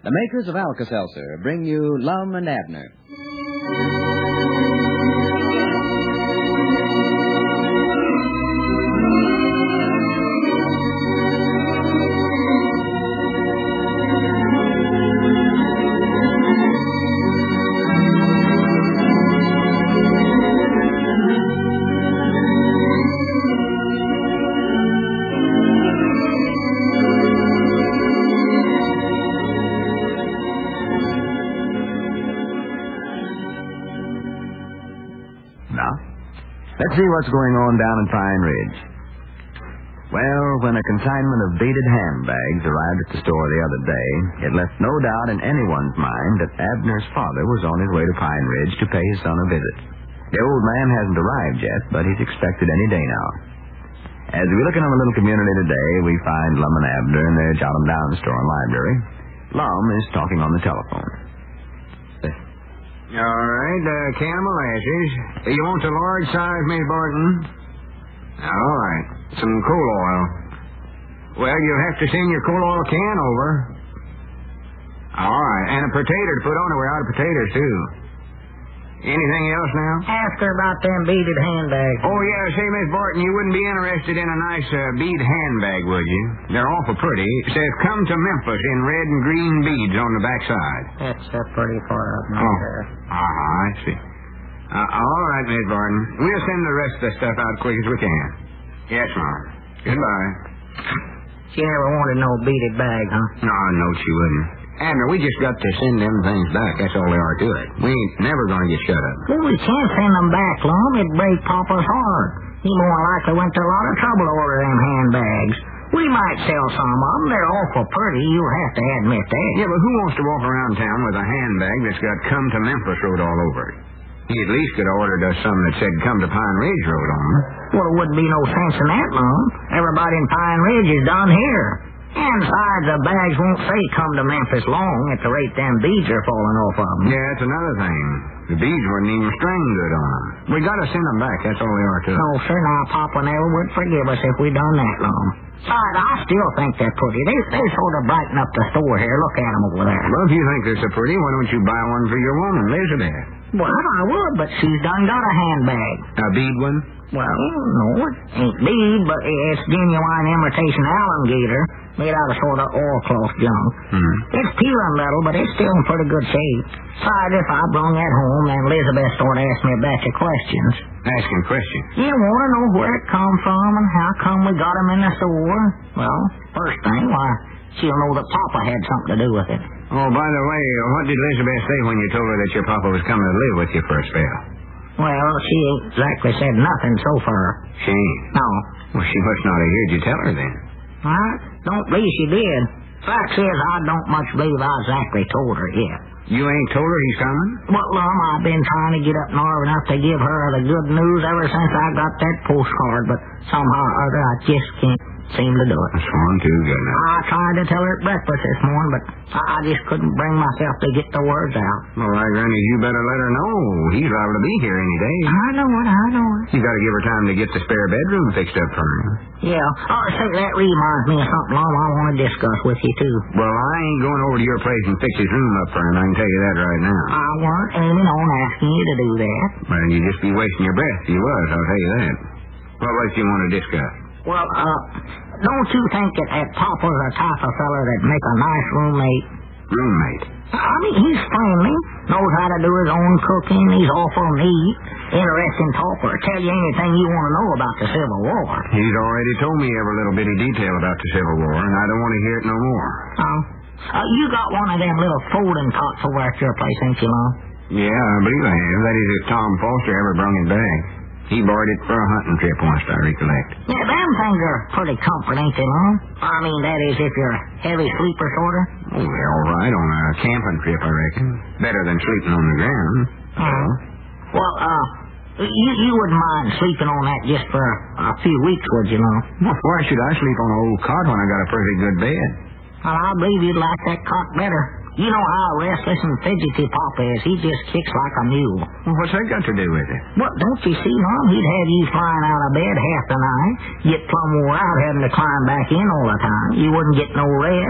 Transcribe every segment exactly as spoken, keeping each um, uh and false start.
The makers of Alka-Seltzer bring you Lum and Abner. Let's see what's going on down in Pine Ridge. Well, when a consignment of beaded handbags arrived at the store the other day, it left no doubt in anyone's mind that Abner's father was on his way to Pine Ridge to pay his son a visit. The old man hasn't arrived yet, but he's expected any day now. As we look in on the little community today, we find Lum and Abner in their Jotham Downs store and library. Lum is talking on the telephone. All right, uh, can of molasses. You want the large size, Miss Barton? All right. Some coal oil. Well, you'll have to send your coal oil can over. All right, and a potato to put on it. We're out of potatoes, too. Anything else now? Ask her about them beaded handbags. Oh, yeah, say, Miss Barton, you wouldn't be interested in a nice uh, bead handbag, would you? They're awful pretty. It says, come to Memphis in red and green beads on the backside. That's uh, pretty far up, my Oh, sir. ah, I see. Uh, all right, Miss Barton. We'll send the rest of the stuff out as quick as we can. Yes, Mom. Goodbye. She never wanted no beaded bag, huh? No, no, she wouldn't. Abner, we just got to send them things back. That's all there are to it. We ain't never going to get shut up. Well, we can't send them back, Lum. It'd break Papa's heart. He more likely went to a lot of trouble to order them handbags. We might sell some of them. They're awful pretty. You'll have to admit that. Yeah, but who wants to walk around town with a handbag that's got Come to Memphis Road all over it? He at least could have ordered us some that said Come to Pine Ridge Road on them. Well, there wouldn't be no sense in that, Lum. Everybody in Pine Ridge is done here. And besides, the bags won't say Come to Memphis long at the rate them beads are falling off of them. Yeah, that's another thing. The beads wouldn't even string good on them. We got to send them back. That's all they are to it. No, sir. Now, Papa never would forgive us if we done that, Lum. Besides, I still think they're pretty. They, they sort of brighten up the store here. Look at them over there. Well, if you think they're so pretty, why don't you buy one for your woman, Elizabeth? Well, I would, but she's done got a handbag. A bead one? Well, no, it ain't bead, but it's genuine imitation alligator made out of sort of oilcloth junk. Hmm. It's peeling little, but it's still in pretty good shape. Besides, if I brung that home, then Elizabeth sort of asked me a batch of questions. Asking questions? You want to know where it come from and how come we got 'em in the store? Well, first thing, why, she'll know that Papa had something to do with it. Oh, by the way, what did Elizabeth say when you told her that your papa was coming to live with you for a spell? Well, she ain't exactly said nothing so far. She ain't? No. Well, she must not have heard you tell her then. I don't believe she did. Fact is, I don't much believe I exactly told her yet. You ain't told her he's coming? Well, Lum, I've been trying to get up nerve enough to give her the good news ever since I got that postcard, but somehow or other I just can't seem to do it. That's one too good now. I tried to tell her at breakfast this morning, but I just couldn't bring myself to get the words out. Well, I granny, you better let her know. He's liable to be here any day. I know it, I know it. You got to give her time to get the spare bedroom fixed up for him. Yeah. Oh, say, that reminds me of something, Lum, I want to discuss with you, too. Well, I ain't going over to your place and fix his room up for him, I can tell you that right now. I weren't aiming on asking you to do that. Well, you'd just be wasting your breath if you was, I'll tell you that. What was you want to discuss? Well, uh, don't you think that, that Papa's the type of fella that'd make a nice roommate? Roommate? I mean, he's friendly, knows how to do his own cooking, he's awful neat, interesting talker, tell you anything you want to know about the Civil War. He's already told me every little bitty detail about the Civil War, and I don't want to hear it no more. Oh? Uh, you got one of them little folding cots over at your place, ain't you, Lum? Yeah, I believe I have. That is if Tom Foster ever brung it back. He borrowed it for a hunting trip once, I recollect. Yeah, them things are pretty comfort, ain't they, Lum? I mean, that is if you're a heavy sleeper, sort of. Oh, they're all right on a camping trip, I reckon. Better than sleeping on the ground. Oh. Well, uh, you, you wouldn't mind sleeping on that just for a, a few weeks, would you, Lum? Well, why should I sleep on an old cot when I got a perfect good bed? Well, I believe you'd like that cot better. You know how restless and fidgety Papa is. He just kicks like a mule. Well, what's that got to do with it? Well, don't you see, Mom? He'd have you flying out of bed half the night, get plumb wore out having to climb back in all the time. You wouldn't get no rest.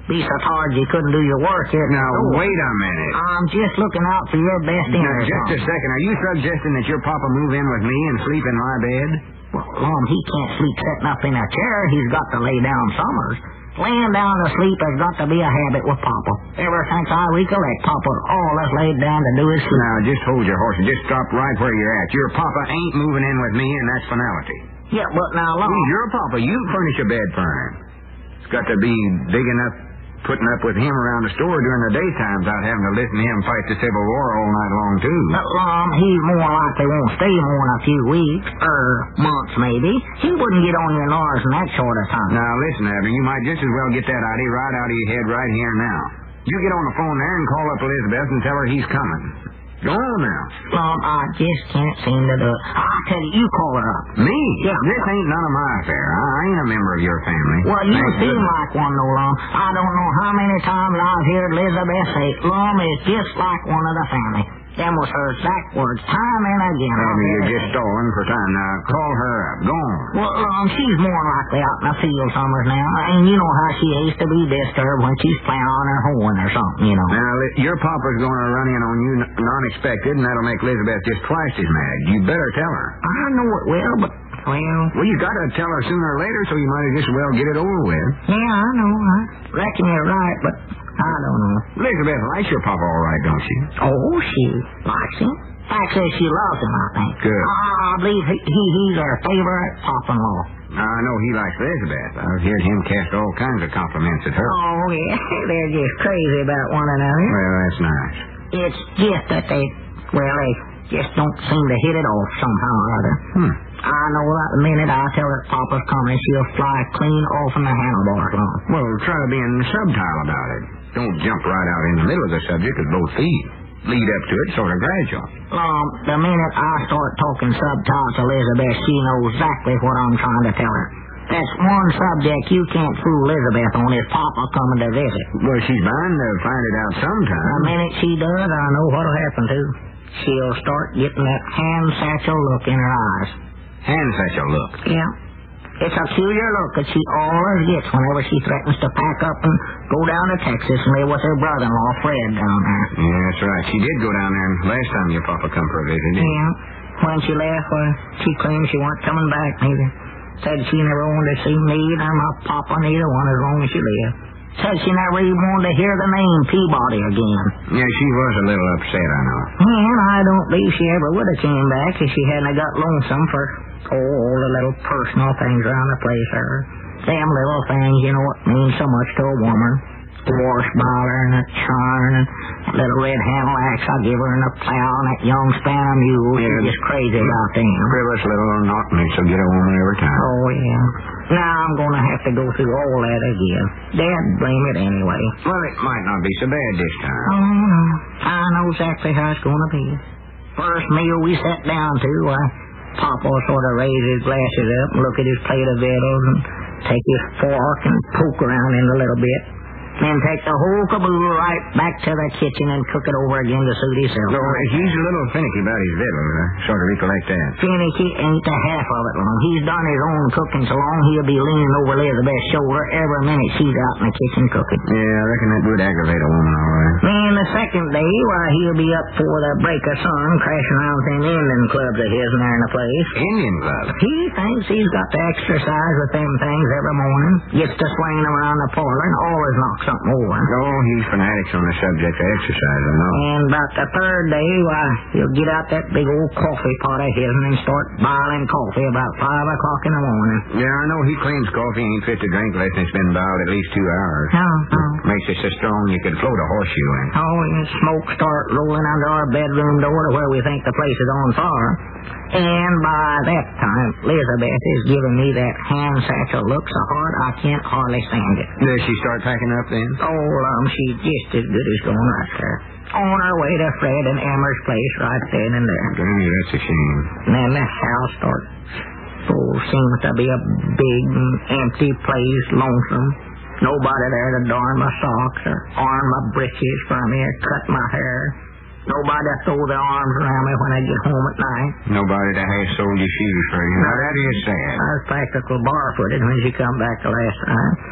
Be so tired you couldn't do your work here. Now, wait a minute. I'm just looking out for your best Now, interest. just a second. Are you suggesting that your papa move in with me and sleep in my bed? Well, Lum, he can't sleep sitting up in a chair. He's got to lay down summers. Laying down to sleep has got to be a habit with Papa. Ever since I recollect, Papa always laid down to do his sleep. Now, just hold your horses. Just stop right where you're at. Your papa ain't moving in with me, and that's finality. Yeah, but now, Lum... Well, your papa, you furnish a bed for him. It's got to be big enough putting up with him around the store during the daytime without having to listen to him fight the Civil War all night long, too. But, Lum, he more likely won't stay more than a few weeks, or months, maybe. He wouldn't get on your nerves in that short of time. Now, listen, Abner, you might just as well get that idea right out of your head right here now. You get on the phone there and call up Elizabeth and tell her he's coming. Go on now. Lum, I just can't seem to do it. I tell you, you call her up. Me? Yeah. This ain't none of my affair. I ain't a member of your family. Well, you Thank seem goodness. like one, though, Lum. I don't know how many times I've heard Elizabeth say, Lum is just like one of the family. Them was her exact words, time and again. Abner, you're just stalling for time. Now, call her up. Go on. Well, Lum, she's more likely out in the field summers now. And you know how she hates to be disturbed when she's playing on her horn or something, you know. Now, li- your papa's going to run in on you n- non-expected, and that'll make Elizabeth just twice as mad. You better tell her. I know it will, but, well... Well, you got to tell her sooner or later, so you might as just well get it over with. Yeah, I know. I reckon you're right, but I don't know. Elizabeth likes your papa all right, don't she? Oh, she likes him. Fact says she loves him, I think. Good. I believe he, he he's her favorite pop-in-law. Now, I know he likes Elizabeth. I've heard him cast all kinds of compliments at her. Oh, yeah. They're just crazy about one another. Well, that's nice. It's just that they, well, they just don't seem to hit it off somehow or other. Hmm. I know that the minute I tell her Papa's coming, she'll fly clean off in the handlebars. Well, try being subtle about it. Don't jump right out in the middle of the subject as both feet. Lead up to it sort of gradual. Um, the minute I start talking subtile to Elizabeth, she knows exactly what I'm trying to tell her. That's one subject you can't fool Elizabeth on is Papa coming to visit. Well, she's bound to find it out sometime. The minute she does, I know what'll happen, too. She'll start getting that hand satchel look in her eyes. Hand satchel look. Yeah. It's a peculiar look that she always gets whenever she threatens to pack up and go down to Texas and live with her brother-in-law, Fred, down there. Yeah, that's right. She did go down there last time your papa come for a visit, didn't Yeah. When she left, well, she claimed she wasn't coming back, neither. Said she never wanted to see me or my papa, neither one, as long as she lived. Said she never even wanted to hear the name Peabody again. Yeah, she was a little upset, I know. And I don't believe she ever would have came back if she hadn't got lonesome for oh, all the little personal things around the place. Or them little things, you know, what mean so much to a woman. The wash boiler and a charn and that little red handle axe I give her and a plow and that young span of mule. Yeah. She's just crazy about them. Frivolous little knock-me, so get a woman every time. Oh, yeah. Now I'm going to have to go through all that again. Dad blame it anyway. Well, it might not be so bad this time. Oh, no. I know exactly how it's going to be. First meal we sat down to, why, Papa sort of raise his glasses up and look at his plate of victuals and take his fork and poke around in a little bit. Then take the whole caboodle right back to the kitchen and cook it over again to suit himself. No, he's a little finicky about his victuals. I sort of recollect that. Finicky ain't the half of it, Lum. He's done his own cooking so long he'll be leaning over Elizabeth's shoulder every minute she's out in the kitchen cooking. Yeah, I reckon that would aggravate a woman, all right. Then the second day, why, he'll be up for the break of sun, crashing around with them Indian clubs of his there in the place. Indian club? He thinks he's got to exercise with them things every morning, gets to swinging them around the parlor, and always knocks something over. Oh, he's fanatics on the subject of exercise, I know. And about the third day, why, he'll get out that big old coffee pot of his and start boiling coffee about five o'clock in the morning. Yeah, I know he claims coffee ain't fit to drink unless it's been boiled at least two hours. Oh, oh. Makes it so strong you could float a horseshoe in. Oh, and smoke start rolling under our bedroom door to where we think the place is on fire. And by that time, Elizabeth is giving me that hand satchel look so hard I can't hardly stand it. Does she start packing up then? Oh, um, she's just as good as going right there. On her way to Fred and Emmer's place right then and there. Granny, that's a shame. And then the house starts, oh, seems to be a big and empty place, lonesome. Nobody there to darn my socks or iron my breeches for me or cut my hair. Nobody to throw their arms around me when I get home at night. Nobody that has sold your shoes for you. Now, that is sad. I was practical barefooted when she come back the last time.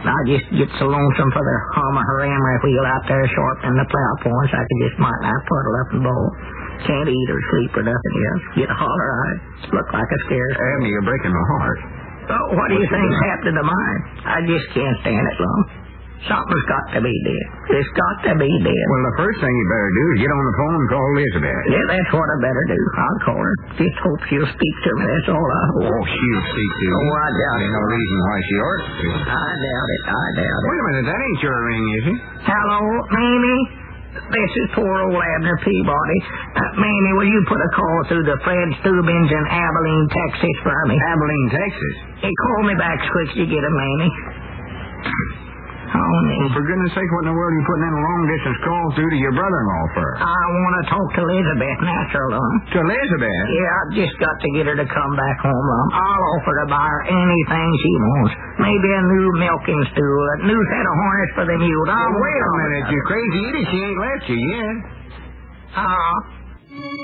I just get so lonesome for the hum of her emery wheel out there sharpening the plow points, I could just might not puddle up and bowl. Can't eat or sleep or nothing else. Get holler-eyed. Look like a scare. Abner, you're breaking my heart. Oh, what do you think's happened to mine? I just can't stand it long. Something's got to be dead. It's got to be dead. Well, the first thing you better do is get on the phone and call Elizabeth. Yeah, that's what I better do. I'll call her. Just hope she'll speak to me. That's all I hope. Oh, she'll speak to you. Oh, I doubt There's it. no reason why she ought to. I doubt it. I doubt it. Wait a minute, that ain't your ring, is it? Hello, Mamie? This is poor old Abner Peabody. Uh, Mamie, will you put a call through the Fred Steubens in Abilene, Texas for me? Abilene, Texas. Hey, call me back as quick as you get him, Mamie. Oh, Well, for goodness sake, what in the world are you putting in a long-distance call through to your brother-in-law for? I want to talk to Elizabeth, natural, Lum. To Elizabeth? Yeah, I've just got to get her to come back home, Lum. I'll offer to buy her anything she wants. Maybe a new milking stool, a new set of harness for the mule. Now, wait a minute, you crazy idiot. She ain't left you yet. Ah.